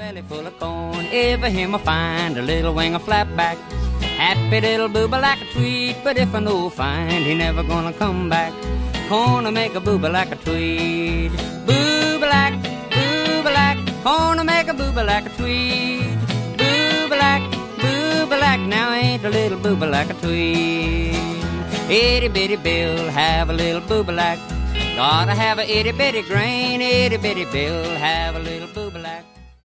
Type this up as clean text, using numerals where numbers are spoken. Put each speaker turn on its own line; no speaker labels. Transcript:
belly full of corn. Ever him I find a little wing of flatback. Happy little booba like a tweet, but if I no find, he never gonna come back. Gonna make a booba like a tweet. Booba like, gonna make a booba like a tweet. Booba like, now ain't a little booba like a tweet. Itty bitty Bill, have a little booba like. Gotta have a itty bitty grain, itty bitty Bill, have a little booba.